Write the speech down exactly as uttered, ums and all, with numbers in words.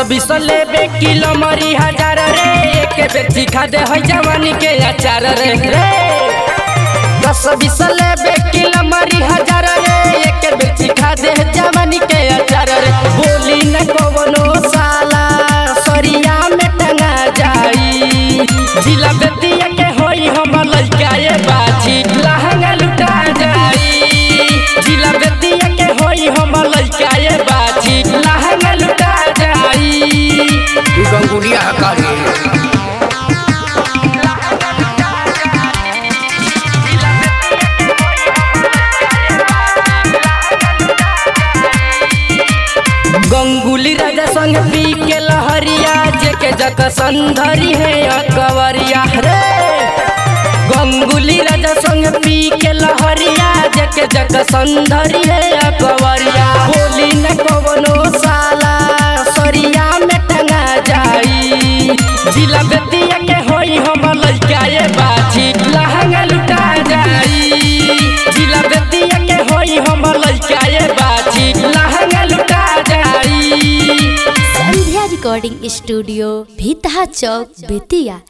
बीस लेबे किलो मरी हजार रे एक बेटी खा दे है जवानी के अचार रे दस बीस लेबे किलो मरी हजार रे एक बेटी खा दे जवानी के अचार रे बोली न कवनो साला सरिया में टंगा जाई जिला बेतिया के होई हम लइका ये बाजी लहंगा लुटा जाई जिला बेतिया के होई हम लइका ये बाजी लहंगा लुटा जाई तू गंगुलिया हकारी गंगुली राजा संग पी के लहरिया जेके जक संधरी है अकवरिया रे गंगुली राजा संग पी के लहरिया जेके जक संधरी है अकवरिया बोली न कवनो साला सरिया में टंगा जाई जिला बेतिया के होई हम लइका ये बाजी लहंगा लुटा जाई जिला बेतिया के होई हम लइका ये बाजी लहंगा लुटा जाई। संध्या रिकॉर्डिंग स्टूडियो भीतहा चौक बेतिया।